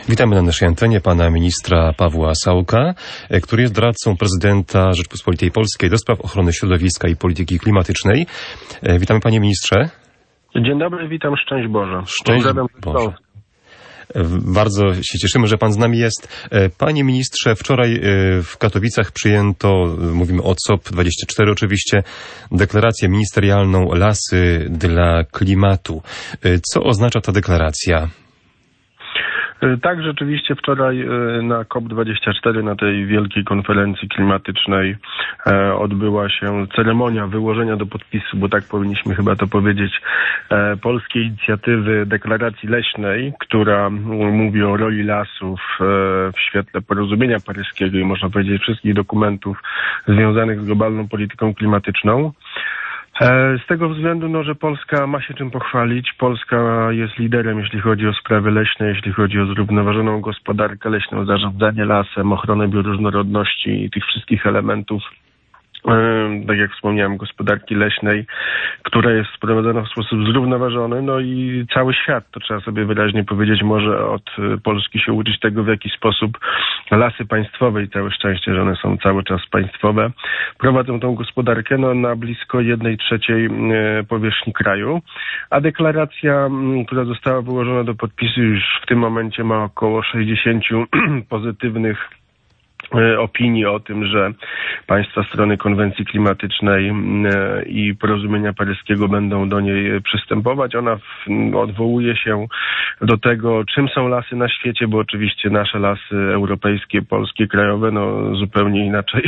Witamy na naszej antenie pana ministra Pawła Sałka, który jest doradcą prezydenta Rzeczypospolitej Polskiej do spraw ochrony środowiska i polityki klimatycznej. Witamy, panie ministrze. Dzień dobry, witam, szczęść Boże. Szczęść Boże. Bardzo się cieszymy, że pan z nami jest. Panie ministrze, wczoraj w Katowicach przyjęto, mówimy o COP24 oczywiście, deklarację ministerialną Lasy dla klimatu. Co oznacza ta deklaracja? Tak, rzeczywiście wczoraj na COP24, na tej wielkiej konferencji klimatycznej odbyła się ceremonia wyłożenia do podpisu, bo tak powinniśmy chyba to powiedzieć, polskiej inicjatywy deklaracji leśnej, która mówi o roli lasów w świetle porozumienia paryskiego i można powiedzieć wszystkich dokumentów związanych z globalną polityką klimatyczną. Z tego względu, że Polska ma się czym pochwalić. Polska jest liderem, jeśli chodzi o sprawy leśne, jeśli chodzi o zrównoważoną gospodarkę leśną, zarządzanie lasem, ochronę bioróżnorodności i tych wszystkich elementów, tak jak wspomniałem, gospodarki leśnej, która jest sprowadzana w sposób zrównoważony, no i cały świat, to trzeba sobie wyraźnie powiedzieć, może od Polski się uczyć tego, w jaki sposób lasy państwowe, i całe szczęście, że one są cały czas państwowe, prowadzą tą gospodarkę na blisko 1/3 powierzchni kraju, a deklaracja, która została wyłożona do podpisu, już w tym momencie ma około 60 pozytywnych opinii o tym, że państwa strony konwencji klimatycznej i porozumienia paryskiego będą do niej przystępować. Ona odwołuje się do tego, czym są lasy na świecie, bo oczywiście nasze lasy europejskie, polskie, krajowe, zupełnie inaczej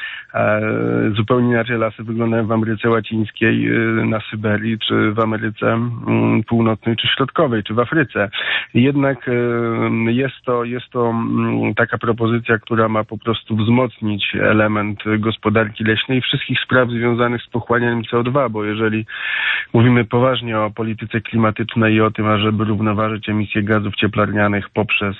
lasy wyglądają w Ameryce Łacińskiej, na Syberii, czy w Ameryce Północnej, czy Środkowej, czy w Afryce. Jednak jest to taka propozycja, która ma po prostu wzmocnić element gospodarki leśnej i wszystkich spraw związanych z pochłanianiem CO2, bo jeżeli mówimy poważnie o polityce klimatycznej i o tym, ażeby równoważyć emisję gazów cieplarnianych poprzez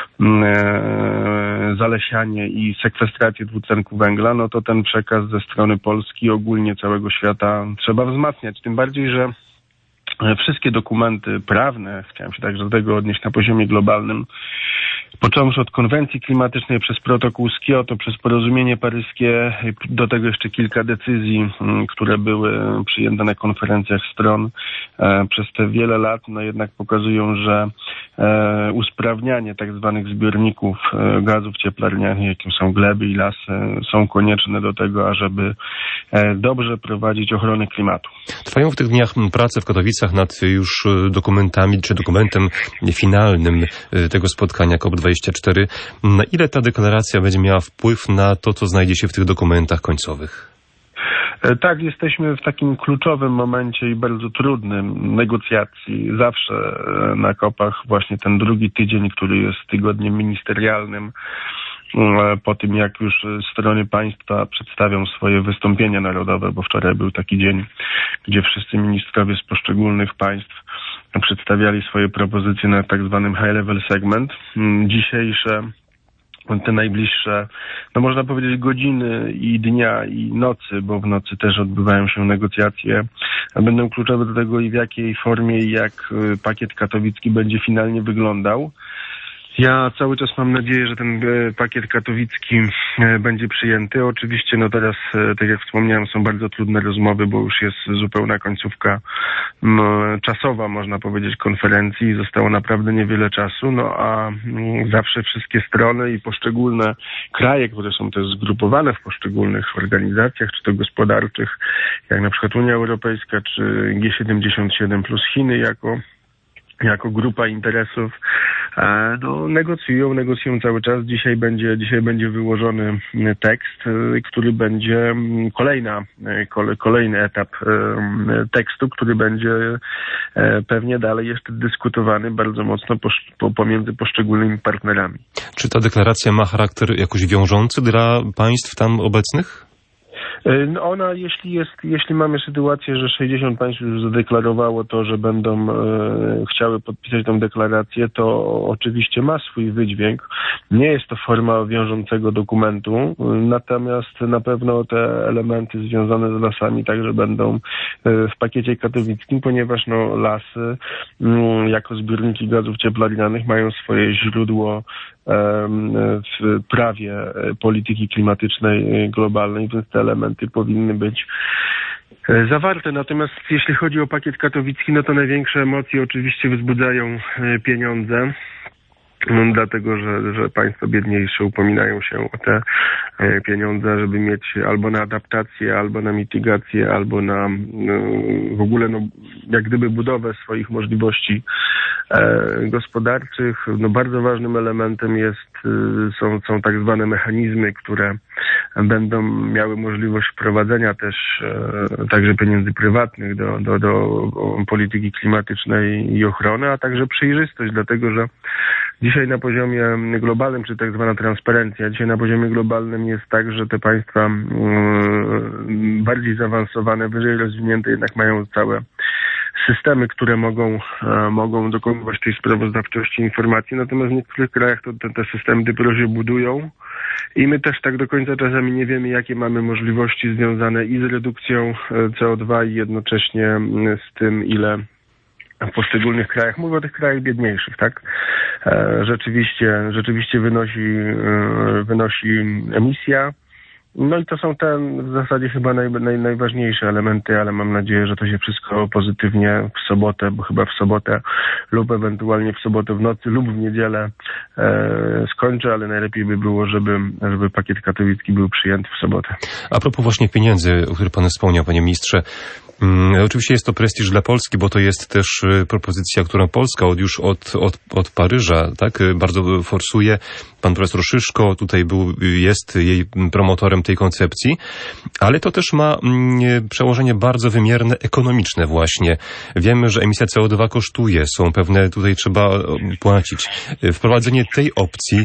zalesianie i sekwestrację dwutlenku węgla, to ten przekaz ze strony Polski i ogólnie całego świata trzeba wzmacniać. Tym bardziej, że wszystkie dokumenty prawne, chciałem się także do tego odnieść na poziomie globalnym, począwszy od konwencji klimatycznej, przez protokół z Kioto, przez porozumienie paryskie, do tego jeszcze kilka decyzji, które były przyjęte na konferencjach stron przez te wiele lat, jednak pokazują, że usprawnianie tak zwanych zbiorników gazów cieplarnianych, jakim są gleby i lasy, są konieczne do tego, ażeby dobrze prowadzić ochronę klimatu. Trwają w tych dniach prace w Katowicach nad już dokumentami, czy dokumentem finalnym tego spotkania COP24. Na ile ta deklaracja będzie miała wpływ na to, co znajdzie się w tych dokumentach końcowych? Tak, jesteśmy w takim kluczowym momencie i bardzo trudnym negocjacji. Zawsze na COP-ach właśnie ten drugi tydzień, który jest tygodniem ministerialnym, po tym jak już strony państwa przedstawią swoje wystąpienia narodowe, bo wczoraj był taki dzień, gdzie wszyscy ministrowie z poszczególnych państw przedstawiali swoje propozycje na tak zwanym high level segment. Dzisiejsze, te najbliższe, można powiedzieć godziny i dnia i nocy, bo w nocy też odbywają się negocjacje, będą kluczowe do tego, i w jakiej formie i jak pakiet katowicki będzie finalnie wyglądał. Ja cały czas mam nadzieję, że ten pakiet katowicki będzie przyjęty. Oczywiście teraz, tak jak wspomniałem, są bardzo trudne rozmowy, bo już jest zupełna końcówka czasowa, można powiedzieć, konferencji. Zostało naprawdę niewiele czasu, a zawsze wszystkie strony i poszczególne kraje, które są też zgrupowane w poszczególnych organizacjach, czy to gospodarczych, jak na przykład Unia Europejska, czy G77 plus Chiny jako grupa interesów, negocjują cały czas. Dzisiaj będzie wyłożony tekst, który będzie kolejny etap tekstu, który będzie pewnie dalej jeszcze dyskutowany bardzo mocno pomiędzy poszczególnymi partnerami. Czy ta deklaracja ma charakter jakoś wiążący dla państw tam obecnych? Ona, jeśli mamy sytuację, że 60 państw już zadeklarowało to, że będą chciały podpisać tę deklarację, to oczywiście ma swój wydźwięk. Nie jest to forma wiążącego dokumentu, natomiast na pewno te elementy związane z lasami także będą w pakiecie katowickim, ponieważ lasy jako zbiorniki gazów cieplarnianych mają swoje źródło w prawie polityki klimatycznej globalnej, więc te elementy powinny być zawarte. Natomiast jeśli chodzi o pakiet katowicki, to największe emocje oczywiście wzbudzają pieniądze. Dlatego, że państwa biedniejsze upominają się o te pieniądze, żeby mieć albo na adaptację, albo na mitygację, albo na w ogóle jak gdyby budowę swoich możliwości gospodarczych. Bardzo ważnym elementem są tak zwane mechanizmy, które będą miały możliwość wprowadzenia też także pieniędzy prywatnych do polityki klimatycznej i ochrony, a także przejrzystość, dlatego że dzisiaj na poziomie globalnym, czy tak zwana transparencja, dzisiaj na poziomie globalnym jest tak, że te państwa bardziej zaawansowane, wyżej rozwinięte jednak mają całe systemy, które mogą dokonywać tej sprawozdawczości informacji, natomiast w niektórych krajach te systemy dopiero się budują i my też tak do końca czasami nie wiemy, jakie mamy możliwości związane i z redukcją CO2 i jednocześnie z tym, ile w poszczególnych krajach, mówię o tych krajach biedniejszych, tak? Rzeczywiście wynosi emisja. I to są te w zasadzie chyba najważniejsze elementy, ale mam nadzieję, że to się wszystko pozytywnie w sobotę, bo chyba w sobotę lub ewentualnie w sobotę w nocy lub w niedzielę skończy, ale najlepiej by było, żeby pakiet katowicki był przyjęty w sobotę. A propos właśnie pieniędzy, o których pan wspomniał, panie ministrze, oczywiście jest to prestiż dla Polski, bo to jest też propozycja, którą Polska od Paryża, tak, bardzo forsuje. Pan profesor Szyszko tutaj jest jej promotorem tej koncepcji, ale to też ma przełożenie bardzo wymierne, ekonomiczne właśnie. Wiemy, że emisja CO2 kosztuje, są pewne, tutaj trzeba płacić. Wprowadzenie tej opcji,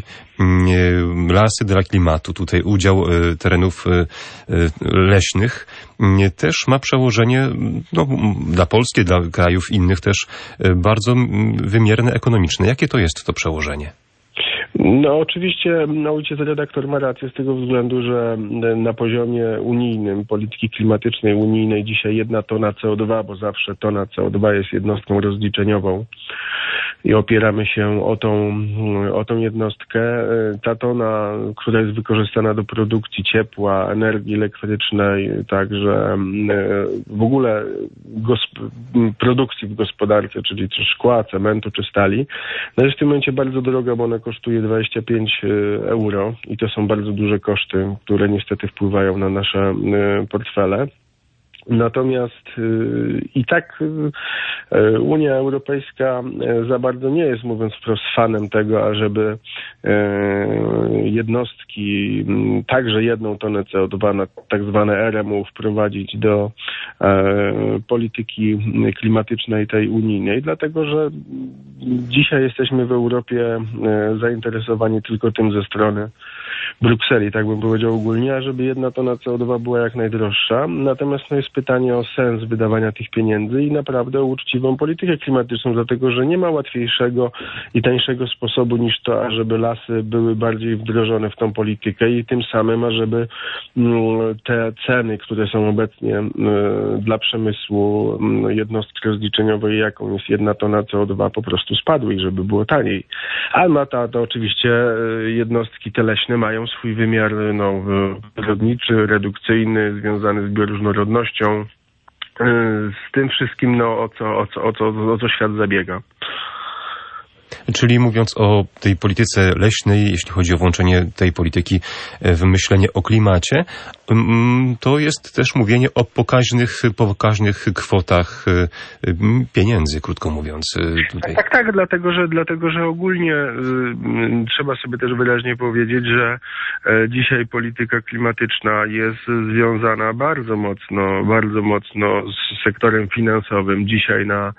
lasy dla klimatu, tutaj udział terenów leśnych, też ma przełożenie dla Polski, dla krajów innych też bardzo wymierne, ekonomiczne. Jakie to jest to przełożenie? Oczywiście ojciec redaktor ma rację z tego względu, że na poziomie unijnym, polityki klimatycznej unijnej dzisiaj 1 tona CO2, bo zawsze tona CO2 jest jednostką rozliczeniową i opieramy się o tą jednostkę. Ta tona, która jest wykorzystana do produkcji ciepła, energii elektrycznej, także w ogóle produkcji w gospodarce, czyli czy szkła, cementu czy stali, jest w tym momencie bardzo droga, bo ona kosztuje 25 euro i to są bardzo duże koszty, które niestety wpływają na nasze portfele. Natomiast i tak Unia Europejska za bardzo nie jest, mówiąc wprost, fanem tego, ażeby jednostki, także 1 tonę CO2 na tak zwane RMU wprowadzić do polityki klimatycznej tej unijnej, dlatego że dzisiaj jesteśmy w Europie zainteresowani tylko tym ze strony Brukseli, tak bym powiedział ogólnie, ażeby 1 tona CO2 była jak najdroższa. Natomiast jest pytanie o sens wydawania tych pieniędzy i naprawdę o uczciwą politykę klimatyczną, dlatego że nie ma łatwiejszego i tańszego sposobu niż to, ażeby lasy były bardziej wdrożone w tą politykę i tym samym, ażeby te ceny, które są obecnie dla przemysłu jednostki rozliczeniowej, jaką jest 1 tona CO2, po prostu spadły i żeby było taniej. A to oczywiście jednostki te leśne mają swój wymiar przyrodniczy, redukcyjny, związany z bioróżnorodnością, z tym wszystkim, o co świat zabiega. Czyli mówiąc o tej polityce leśnej, jeśli chodzi o włączenie tej polityki w myślenie o klimacie, to jest też mówienie o pokaźnych kwotach pieniędzy, krótko mówiąc. Tutaj. Tak, dlatego że ogólnie trzeba sobie też wyraźnie powiedzieć, że dzisiaj polityka klimatyczna jest związana bardzo mocno z sektorem finansowym. Dzisiaj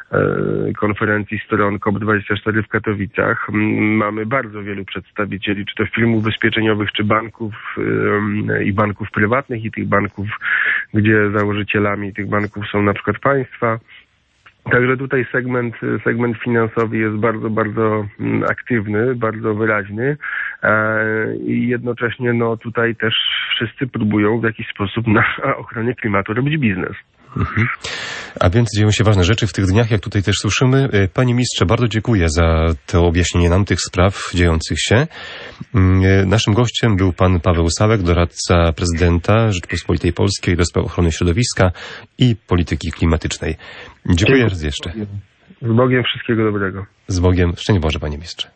konferencji stron COP24 w Katowicach. Mamy bardzo wielu przedstawicieli, czy to firm ubezpieczeniowych, czy banków i banków prywatnych i tych banków, gdzie założycielami tych banków są na przykład państwa. Także tutaj segment finansowy jest bardzo, bardzo aktywny, bardzo wyraźny i jednocześnie tutaj też wszyscy próbują w jakiś sposób na ochronie klimatu robić biznes. A więc dzieją się ważne rzeczy w tych dniach, jak tutaj też słyszymy. Panie ministrze, bardzo dziękuję za to objaśnienie nam tych spraw dziejących się. Naszym gościem był pan Paweł Sałek, doradca prezydenta Rzeczypospolitej Polskiej do spraw ochrony środowiska i polityki klimatycznej. Dziękuję raz jeszcze. Z Bogiem, wszystkiego dobrego. Z Bogiem. Szczęść Boże, panie ministrze.